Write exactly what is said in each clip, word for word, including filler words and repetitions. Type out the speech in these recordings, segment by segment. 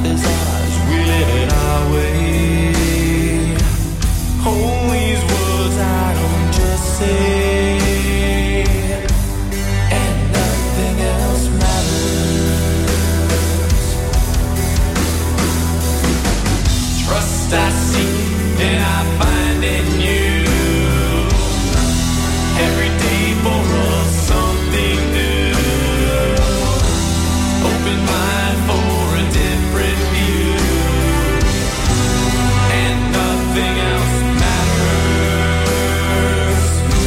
is ours, we live it our way. Hold these words I don't just say, and nothing else matters. Trust I seek and I find in you. Every day for us something new. Open mind for a different view, and nothing else matters.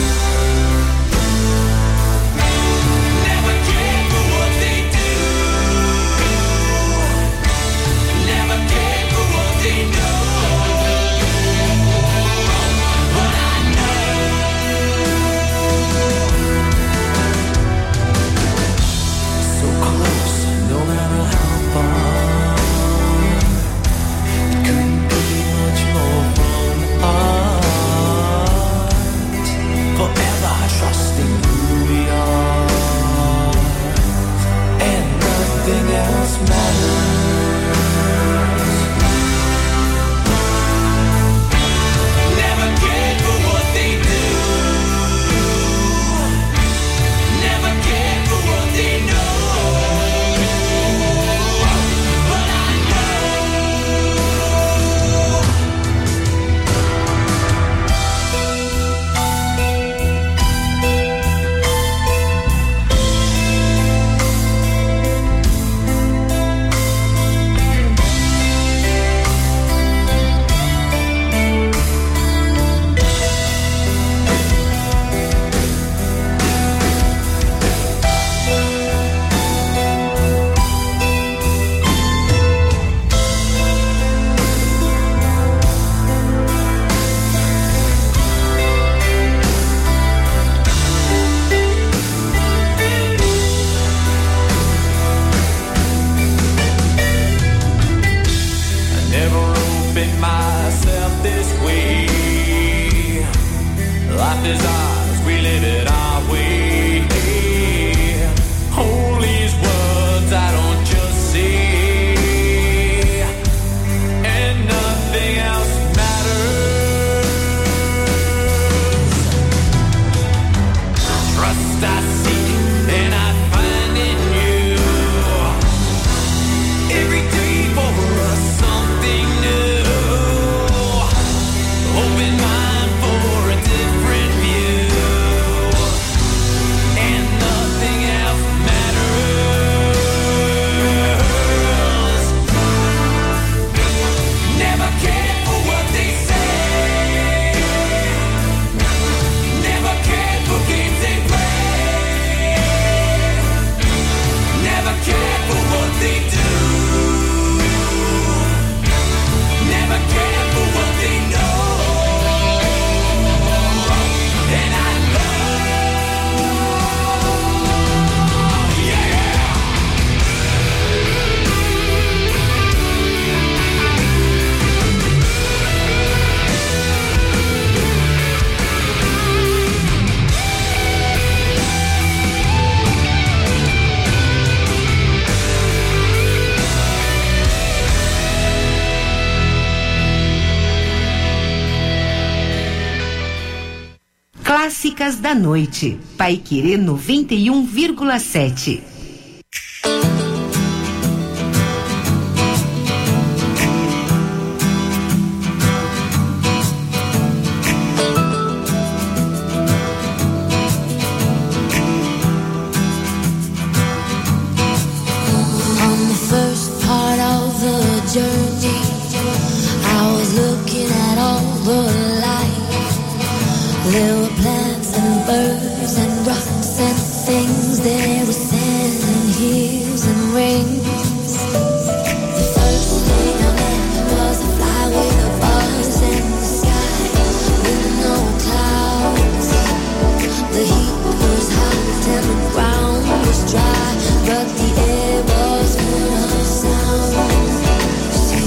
Never care for what they do, never care for what they know. But I know so close, no matter how far. It couldn't be much more from art. Forever trusting who we are, and nothing else matters. Never cared for what they do, never cared for what they know. But I know I never opened myself this way. Life is ours, we live it our way. Hold these words I don't just say, and nothing else matters. Trust I seek and I find in you. Every day for us something new. Open mind for a different view, and nothing else matters. Never cared for what they say, never cared for games they play, never cared for what they do, never cared for what they know. And I know, yeah. Clássicas da Noite. Paiquerê noventa e um vírgula sete. On the first part of the journey, I was looking at all the life. There were plants and birds and rocks and things. There was sand and hills and rings. The first thing I met was a fly with a buzz in the sky with no clouds. The heat was hot and the ground was dry, but the air was full of sound.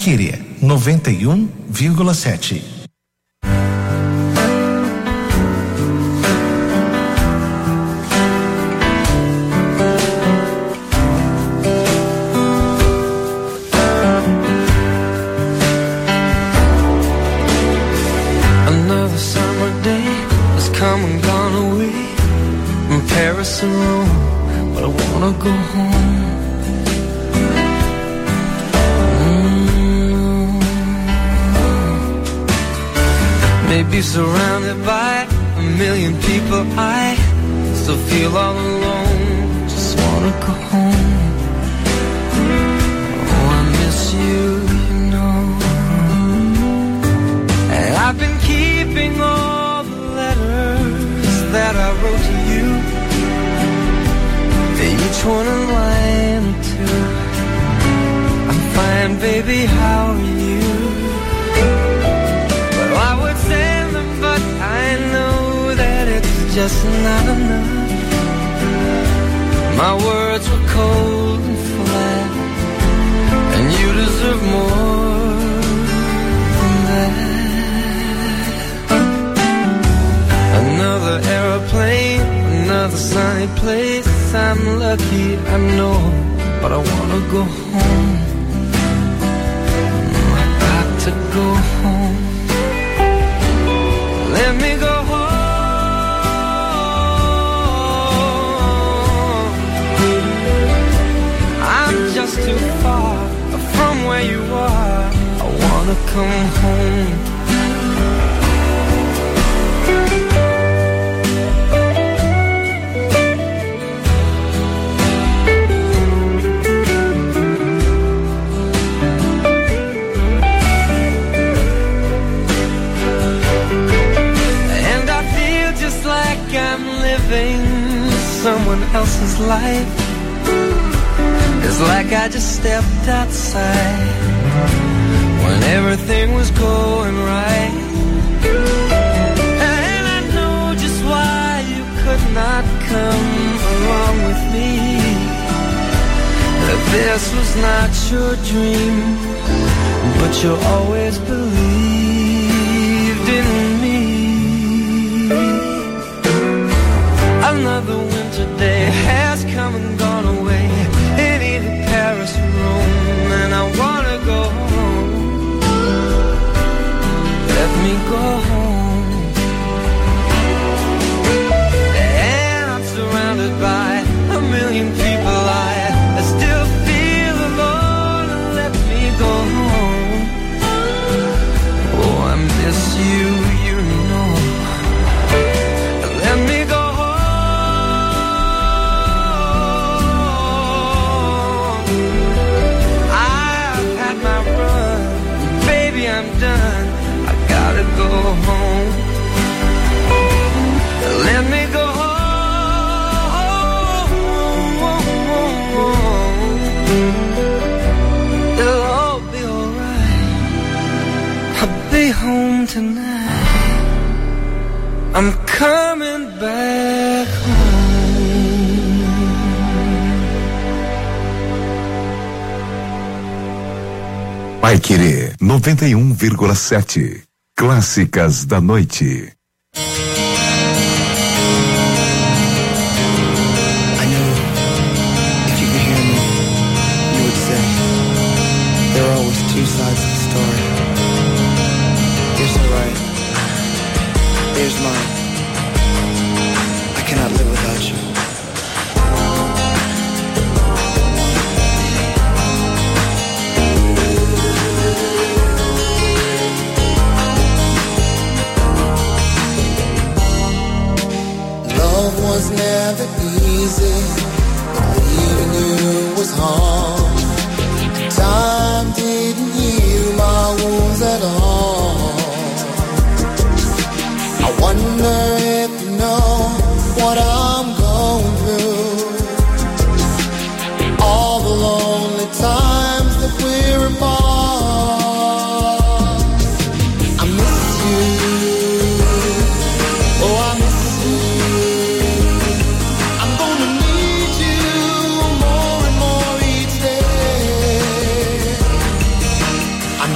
Paiquerê noventa e um vírgula sete. Another summer day has come and gone away from Paris and Rome, but I wanna go home. Maybe surrounded by a million people, I still feel all alone. Just wanna go home. Oh, I miss you, you know. And I've been keeping all the letters that I wrote to you, each one a line or two. I'm fine, baby, how are you? I would send them, but I know that it's just not enough. My words were cold and flat, and you deserve more than that. Another aeroplane, another sunny place. I'm lucky, I know, but I wanna go home. I got to go home. Let me go home. I'm just too far from where you are. I wanna come home. Someone else's life. It's like I just stepped outside when everything was going right. And I know just why you could not come along with me. That this was not your dream, but you always believed in me. Another winter day has come and gone away in either Paris or Rome, and I wanna go home. Let me go home. And I'm surrounded by a million people. I, I still feel alone. Let me go home. Oh, I miss you, you know. Let me go. I'm done, I gotta go home. Let me go home. It'll all be alright. I'll be home tonight. I'm coming back home. Paiquerê noventa e um vírgula sete. Clássicas da noite. I know if you could hear me, you would say there are always two sides to the story. There's the right, there's mine. I cannot live without you. Love was never easy, believing you was hard. Time didn't heal my wounds at all. I wonder if you know what I'm going through. All the lonely times that we're apart. I miss you. Oh, I miss you. I'm gonna need you more and more each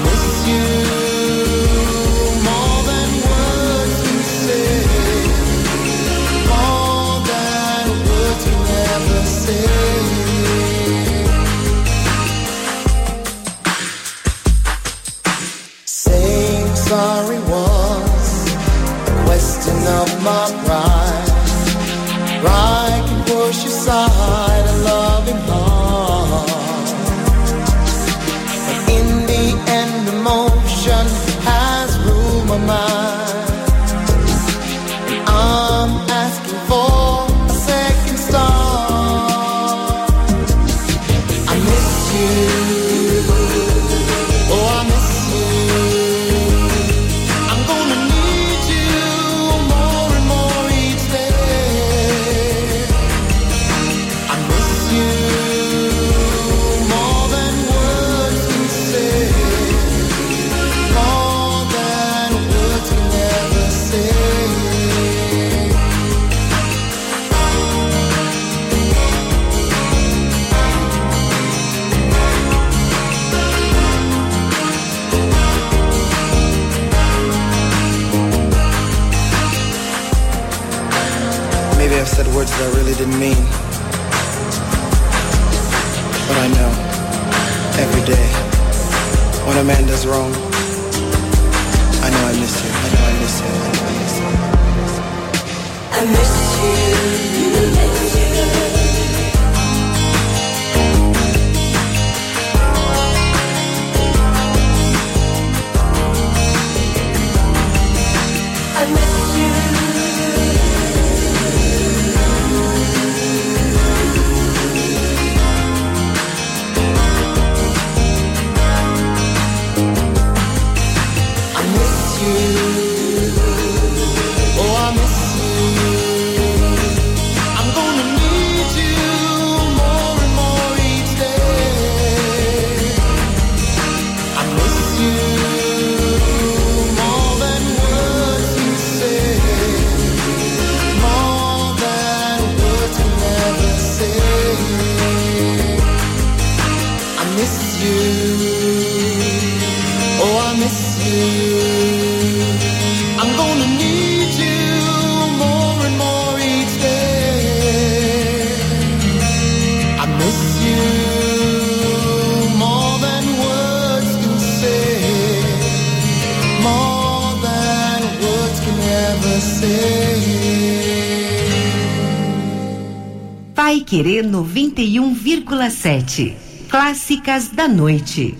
Paiquerê noventa e um vírgula sete. Clássicas da noite.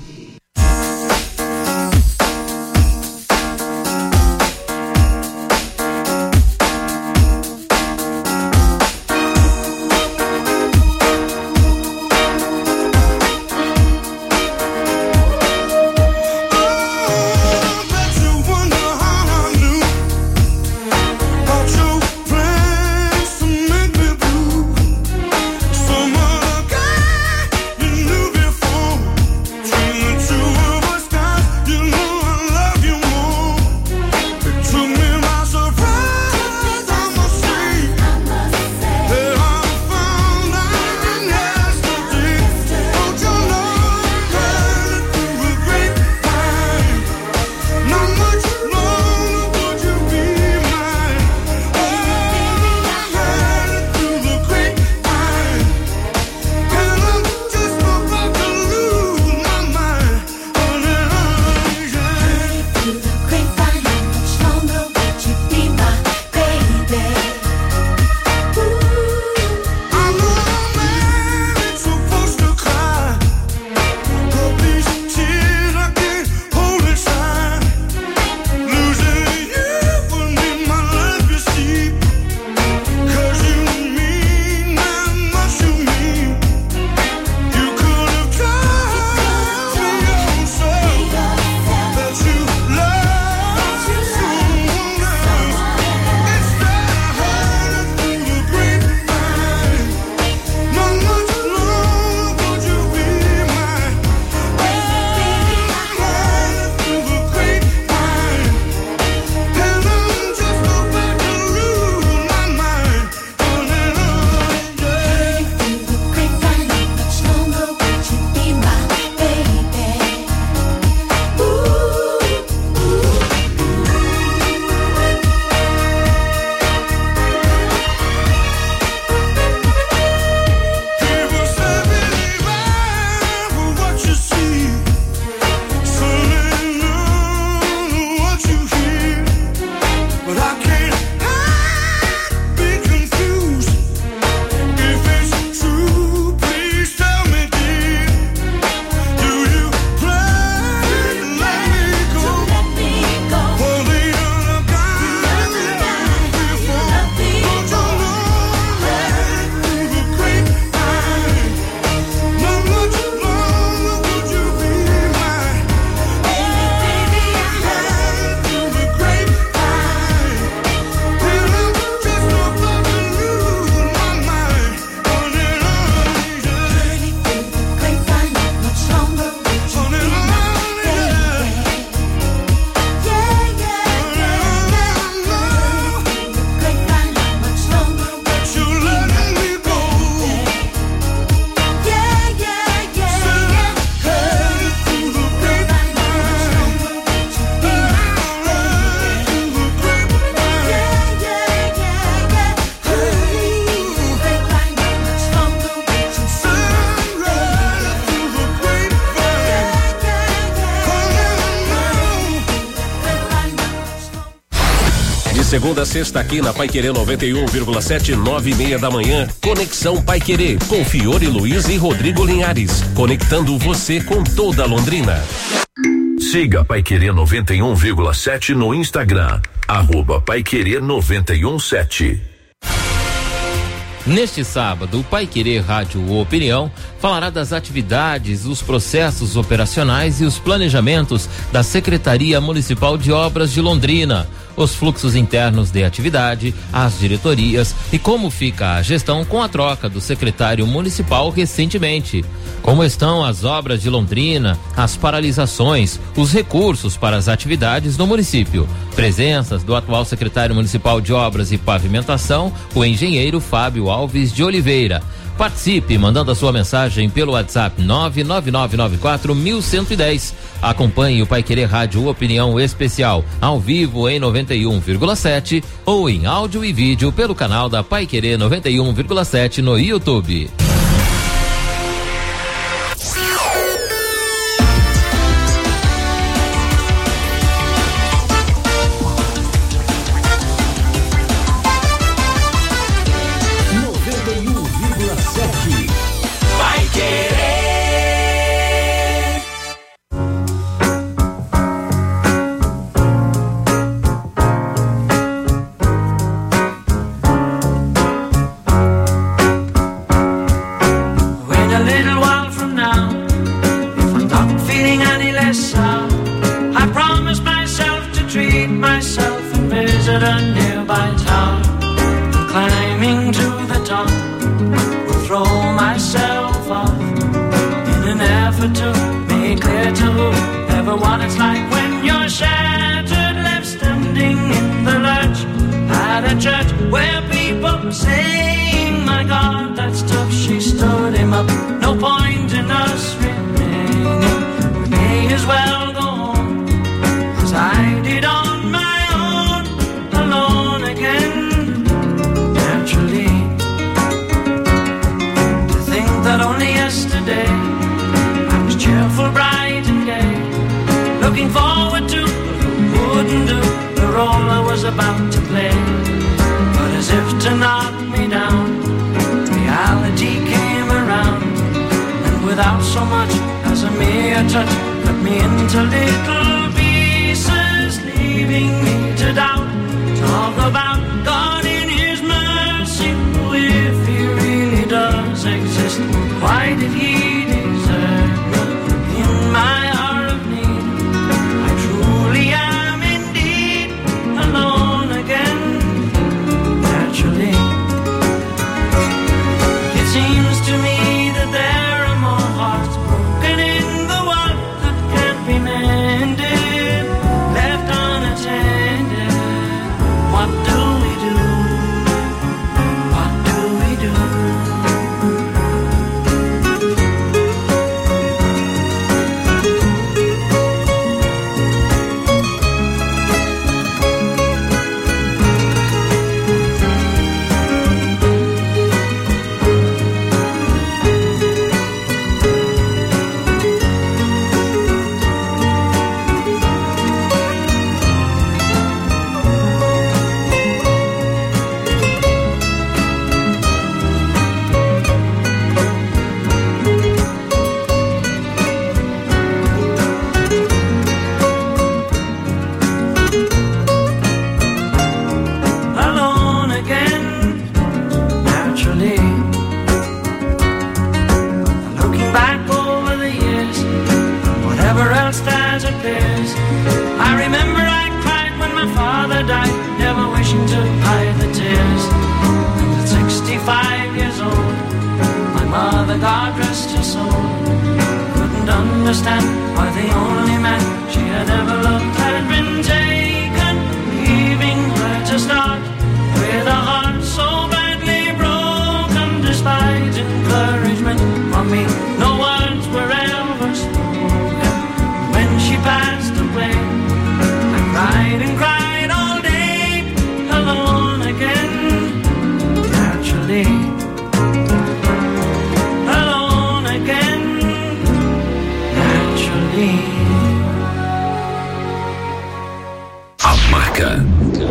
Some other guy you knew before. Segunda a sexta aqui na Paiquerê noventa e um vírgula sete, nove e meia da manhã. Conexão Paiquerê com Fiore Luiz e Rodrigo Linhares. Conectando você com toda Londrina. Siga Paiquerê noventa e um vírgula sete no Instagram. Arroba Paiquerê noventa e um sete. Neste sábado, o Paiquerê Rádio Opinião falará das atividades, os processos operacionais e os planejamentos da Secretaria Municipal de Obras de Londrina, os fluxos internos de atividade, as diretorias e como fica a gestão com a troca do secretário municipal recentemente. Como estão as obras de Londrina, as paralisações, os recursos para as atividades no município. Presenças do atual secretário municipal de Obras e Pavimentação, o engenheiro Fábio Alves de Oliveira. Participe mandando a sua mensagem pelo WhatsApp nove nove nove nove quatro um um um zero. Acompanhe o Paiquerê Rádio Opinião Especial ao vivo em noventa e um vírgula sete ou em áudio e vídeo pelo canal da Paiquerê noventa e um vírgula sete no YouTube.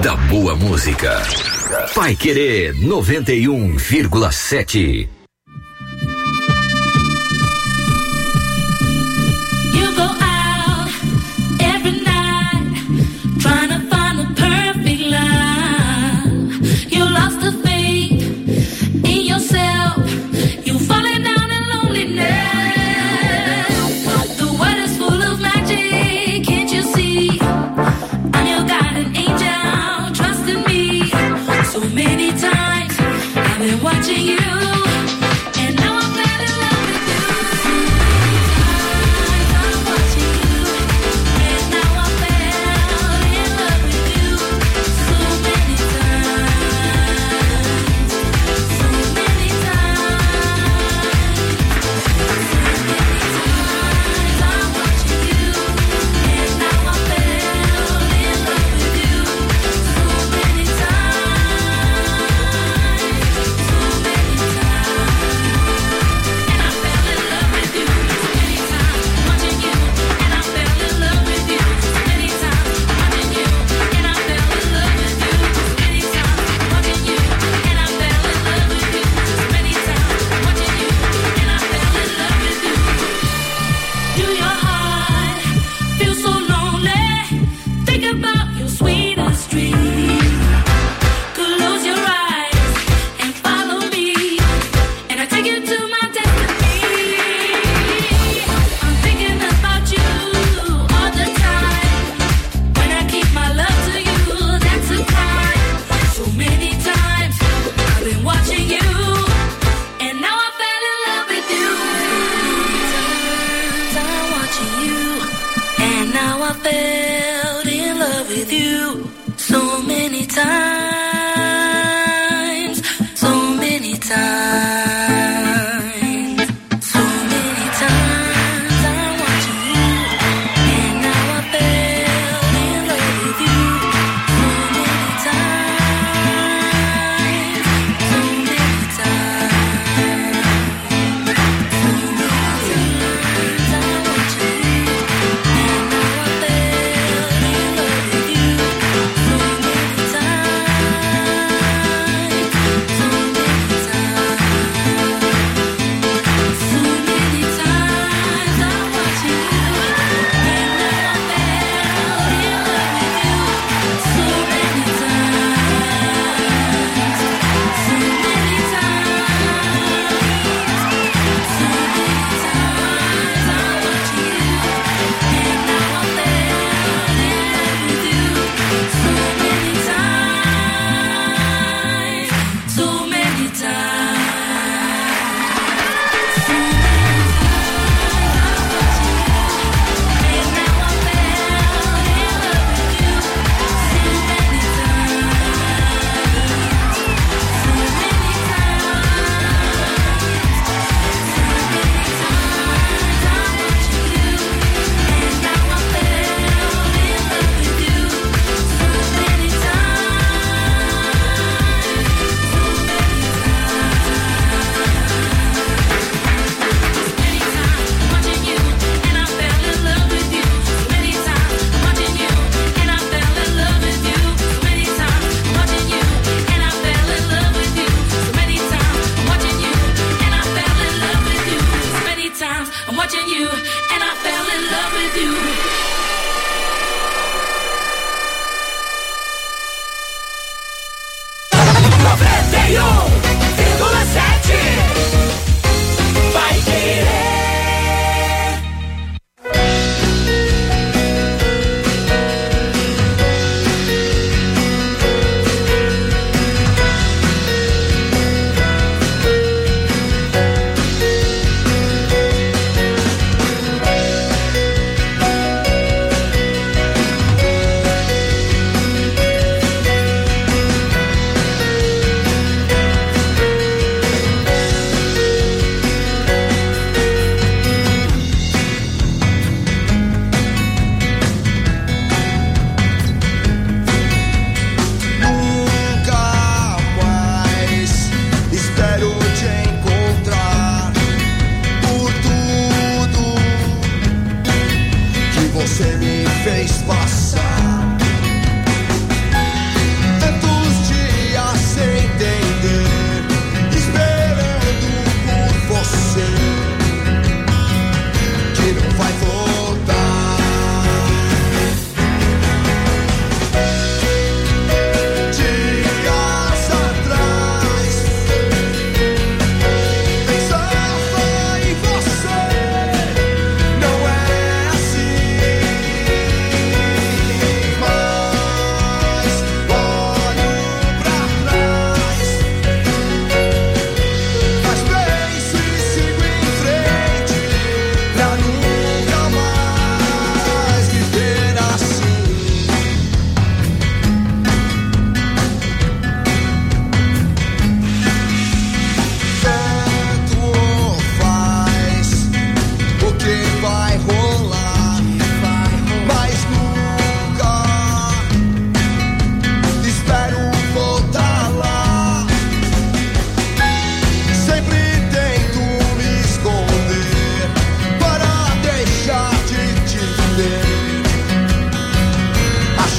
da boa música. Paiquerê noventa e um vírgula sete. Watching you.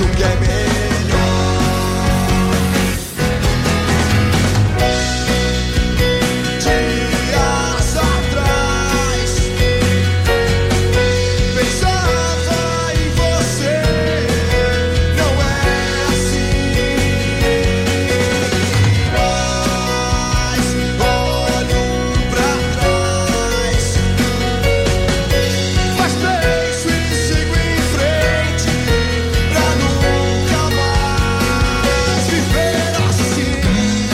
acho que é melhor. Dias atrás pensava em você, não é assim. Mas olho pra trás, mas penso e sigo em frente pra nunca mais viver assim.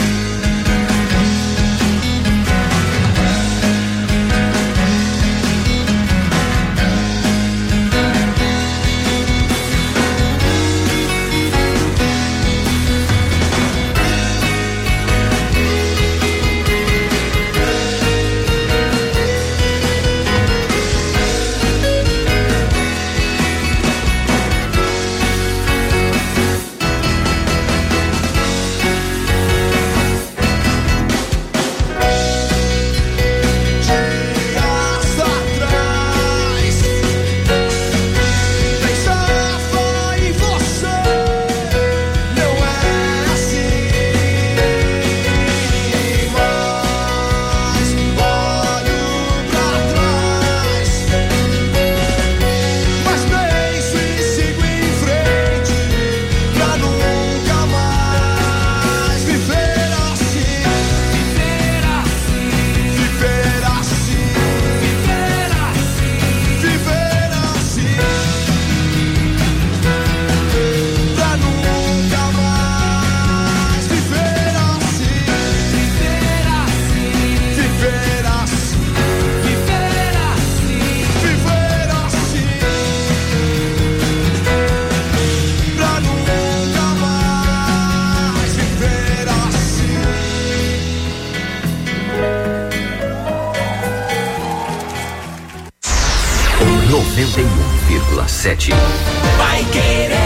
Dias atrás pensava em você, não é assim. Mas olho pra trás, mas penso e sigo em frente pra nunca mais viver assim. Viver assim, viver assim, viver assim, viver assim, pra nunca mais viver assim. Viver assim, viver assim, viver assim, viver assim, pra nunca mais viver assim. noventa e um vírgula sete. Vai querer.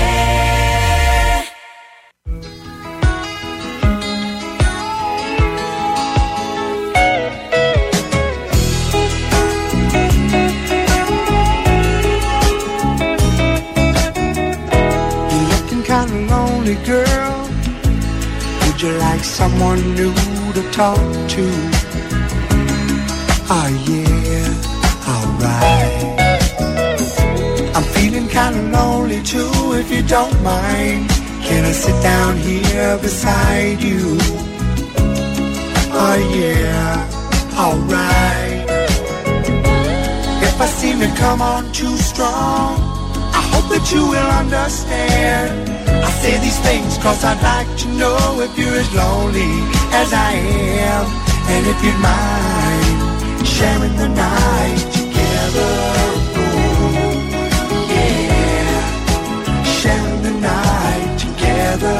You're looking kinda lonely, girl. Would you like someone new to talk to? Oh yeah, alright. I'm feeling kinda lonely too, if you don't mind. Can I sit down here beside you? Oh yeah, alright. If I seem to come on too strong, I hope that you will understand. I say these things cause I'd like to know if you're as lonely as I am, and if you'd mind sharing the night together. Oh, yeah, sharing the night together.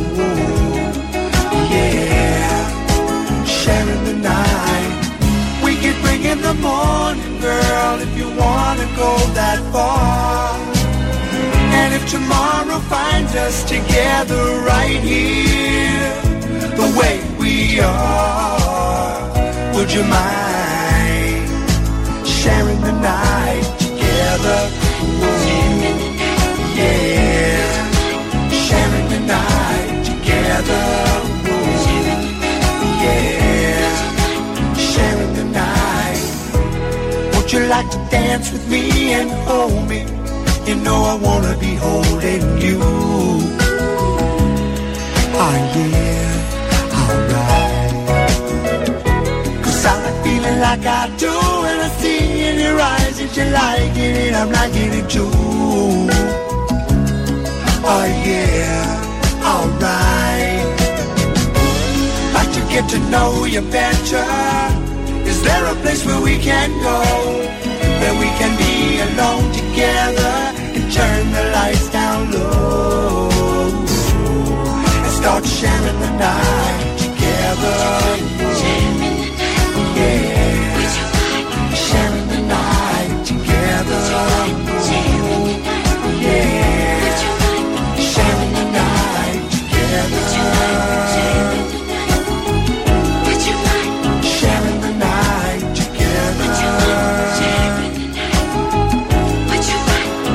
Oh, yeah, sharing the night. We could bring in the morning, girl, if you wanna go that far. And if tomorrow finds us together right here, the way we are, would you mind sharing the night together? Ooh, yeah, sharing the night together. Ooh, yeah, sharing the night. Would you like to dance with me and hold me? You know I wanna be holding you. Oh yeah, alright. Cause I like feeling like I do, and I see in your eyes that you're liking it, I'm liking it too. Oh yeah, alright. Like to get to know you better. Is there a place where we can go, where we can be alone together and turn the lights down low and start sharing the night together? Yeah, sharing the night together. Yeah, sharing the night together. Sharing the night together.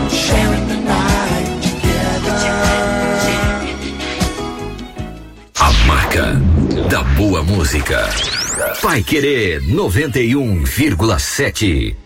música. Paiquerê noventa e um vírgula sete.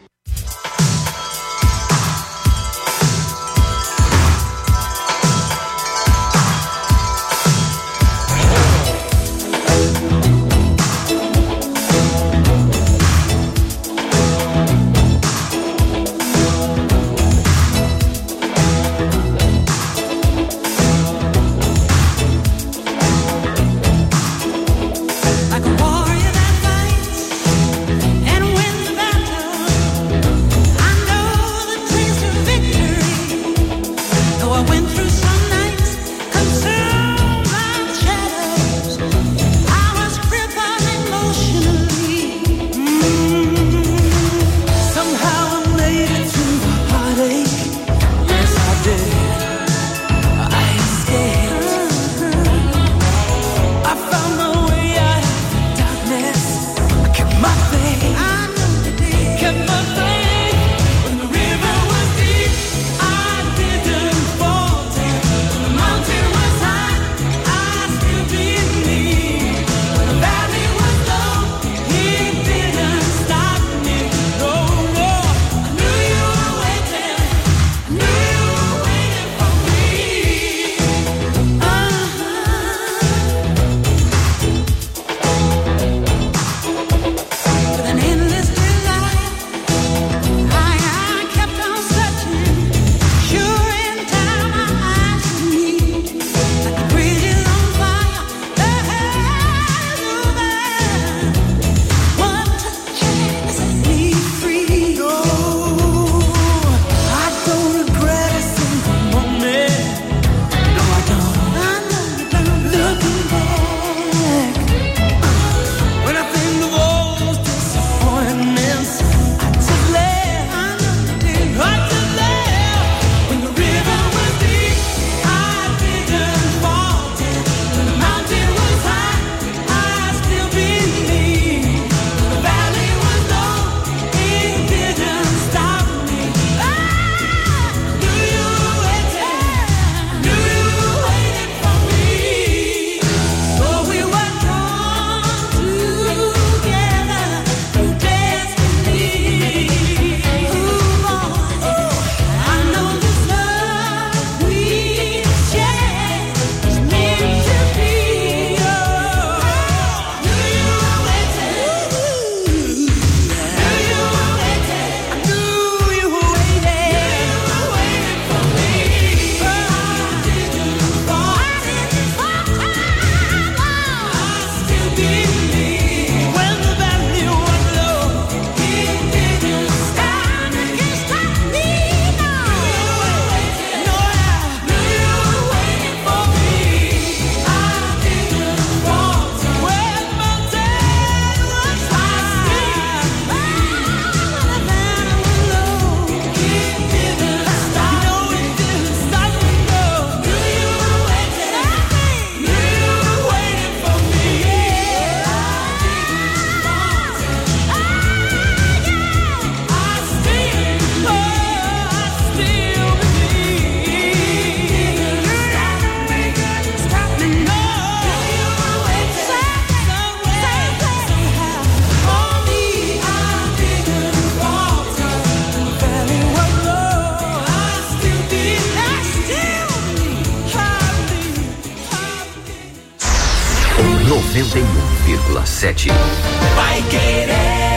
noventa e um vírgula sete. Paiquerê.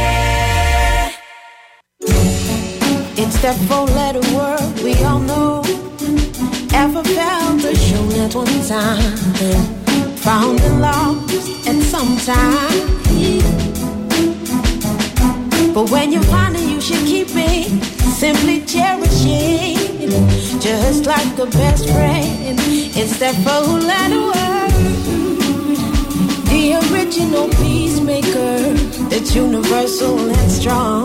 It's that four-letter word we all know. Ever felt or shown at one time, found and lost at some time. But when you find it, you should keep it, simply cherish it, just like a best friend. It's that four-letter word, the original peacemaker, that's universal and strong.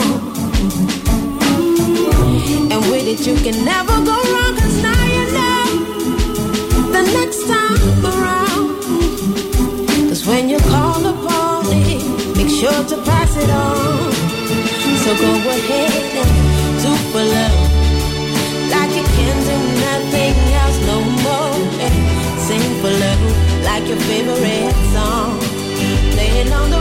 And with it you can never go wrong, 'cause now you know the next time around. 'Cause when you call upon it, make sure to pass it on. So go ahead and do for love, like you can't do nothing else no more. And sing for love, like your favorite song, playing on the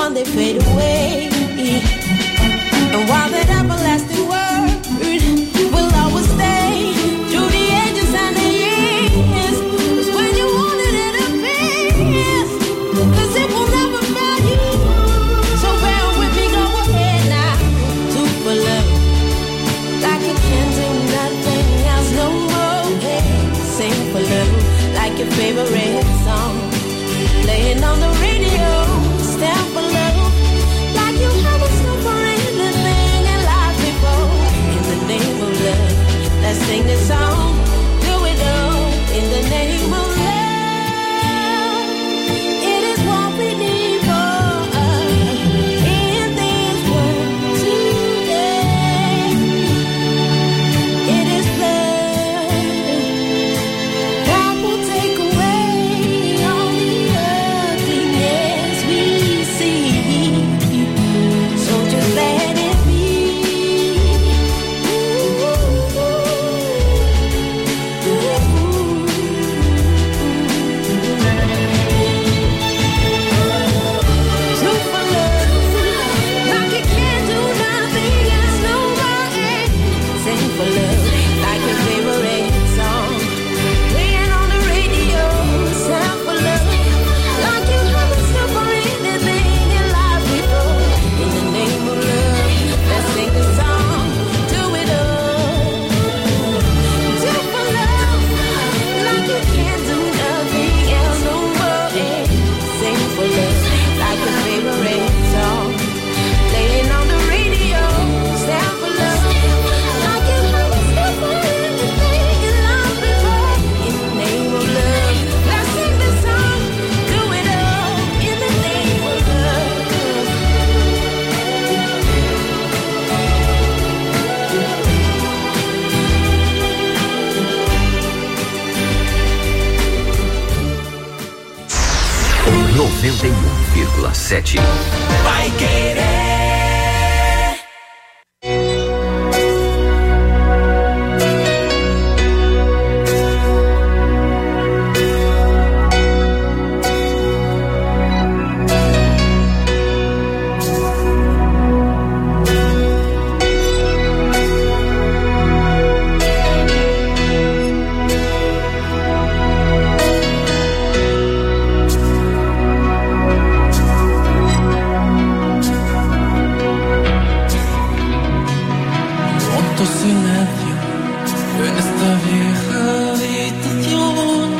on, they fade away. And while that everlasting word will always stay through the ages and the years, it's when you wanted it to be, cause it will never fail you. So bear with me, go ahead now. Do for love, like you can't do nothing else no more. Hey, sing for love, like your favorite song, playing on the radio. Stand for love, like you haven't stood for anything in life before. In the name of love, let's sing this song. Do it all in the name of love. It is what we need for us in this world today. It is love that will take away all the ugliness we see. So just let it be. Do for love, like you can't do nothing else no more. Sing for love, like your favorite song, playing on the radio. Sound for love, like you haven't stood for anything in life before. In the name of love, let's sing the song. Do it all. Do for love, like you can't do nothing else no more. Sing for love, like your favorite song, playing on the radio. Stand for love, like you haven't stood for anything in life before. In the name of love, let's sing the song. Do it all in the name of love. noventa e um vírgula sete. Vai querer. Cuánto silencio en esta vieja habitación.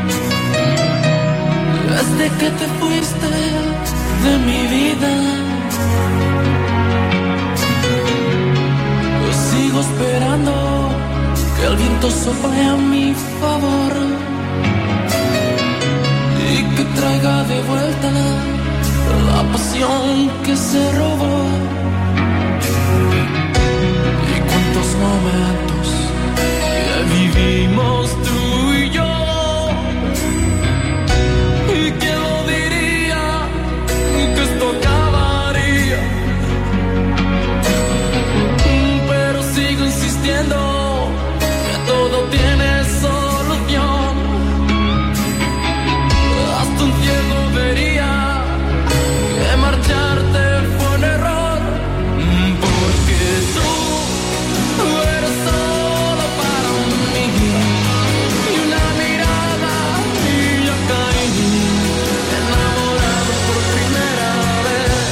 Desde que te fuiste de mi vida, pues sigo esperando que el viento sople a mi favor y que traiga de vuelta la pasión que se robó. Momentos que vivimos tú y yo, y quién lo diría que esto acabaría, pero sigo insistiendo que todo tiene solución. Hasta un ciego vería que marcharte fue un error, porque tú Tú eres solo para mí, y una mirada y yo caí, enamorado por primera vez.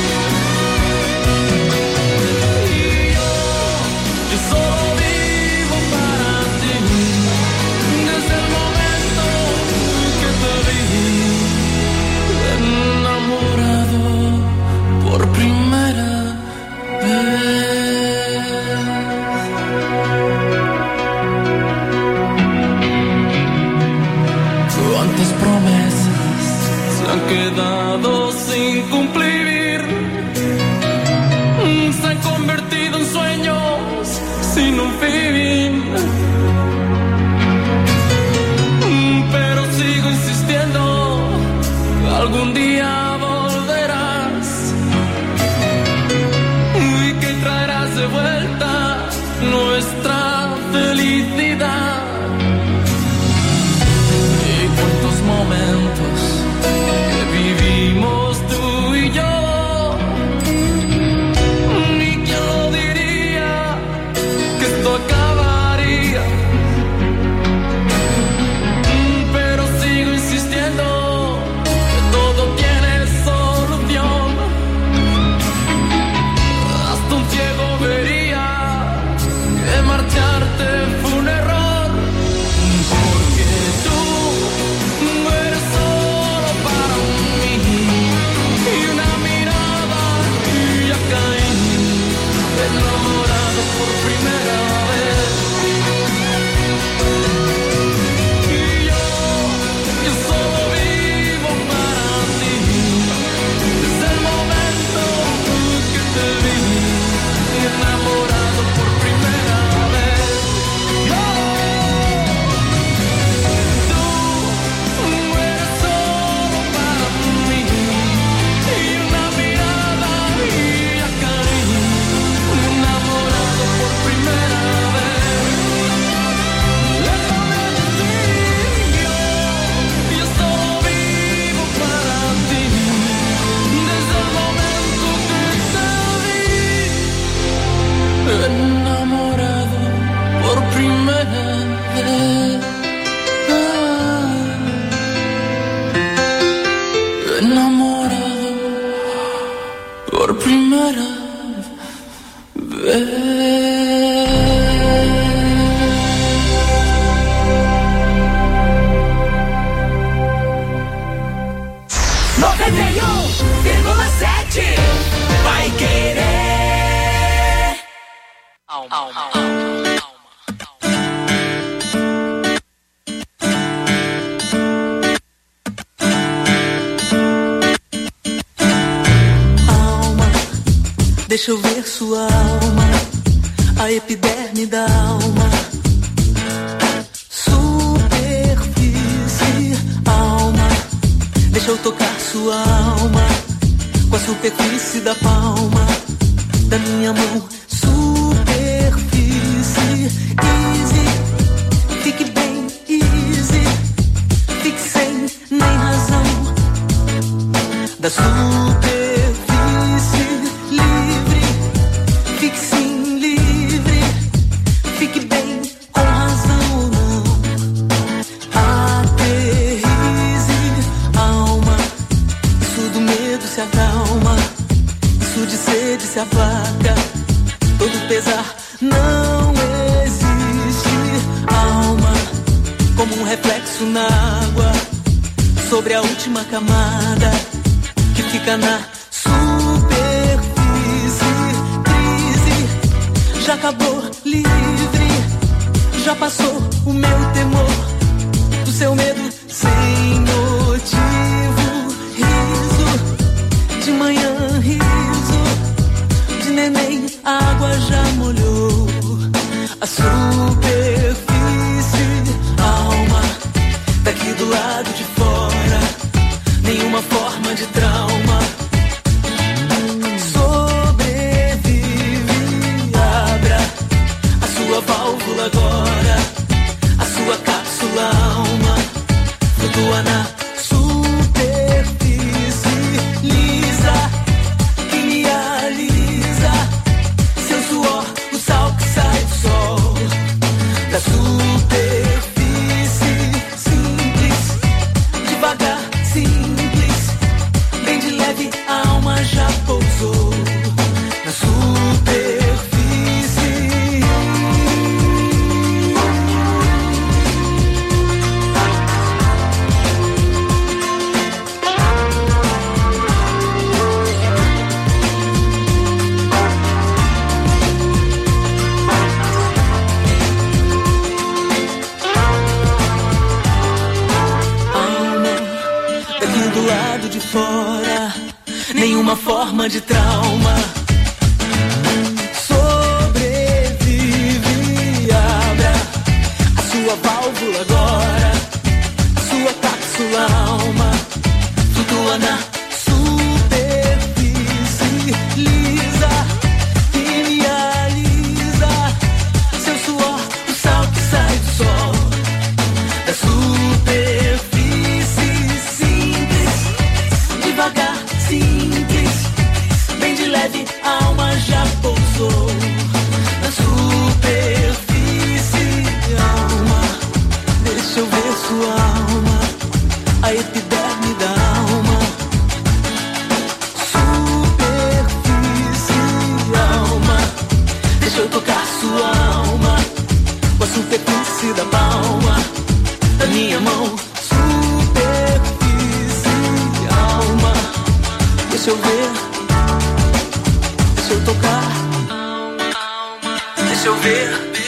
Y yo, yo solo vivo para ti, desde el momento que te vi, enamorado por primera vez. Cuántas promesas se han quedado sin cumplir, se han convertido en sueños sin un fin, pero sigo insistiendo, algún día volverás y que traerás de vuelta nuestra felicidad. Y cuántos momentos que vivimos tú y yo, por primera vez. Y yo, yo solo vivo para ti. Desde el momento que te vi, enamorado por primera vez. Yo, tú, tú eres solo para mí. Y una mirada y ya caí, enamorado por primera vez. Déjame decir, yo, yo solo vivo para ti. Desde el momento que te vi, enamorado por primera vez. Enamorado por primera vez. noventa e um vírgula sete Vai Querer. Alma, alma, alma. Deixa eu ver sua alma, a epiderme da alma. Superfície, alma. Deixa eu tocar sua alma, com a superfície da palma da minha mão. Superfície, easy. Fique bem, easy. Fique sem nem razão da superfície. Fique sim livre, fique bem com razão, não. Aterrize, alma. Isso do medo se acalma, isso de sede se aplaca. Todo pesar não existe, alma. Como um reflexo na água, sobre a última camada que fica na já acabou, livre. Já passou o meu temor, do seu medo sem motivo. Riso, de manhã riso, de neném a água já molhou a superfície. Alma, daqui do lado de fora, nenhuma forma de trauma. Sua válvula agora, a sua cápsula alma, flutua na superfície lisa, que me alisa. Seu suor, o sal que sai do sol, da superfície simples, devagar, simples, bem de leve, a alma já pousou na superfície. Fora, nenhuma forma de trauma. Sobrevive, abra a sua válvula agora, a sua cápsula alma, flutua na superfície lisa, que me alisa. Seu suor, o sal que sai do sol, da superfície simples, devagar, simples, bem de leve, Deixa eu ver.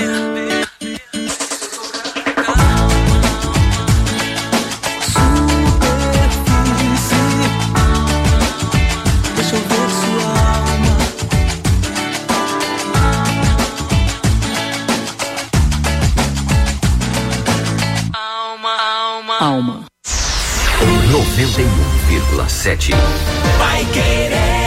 Alma. noventa e um vírgula sete. Vai querer.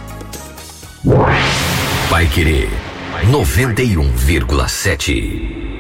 Paiquerê noventa e um vírgula sete.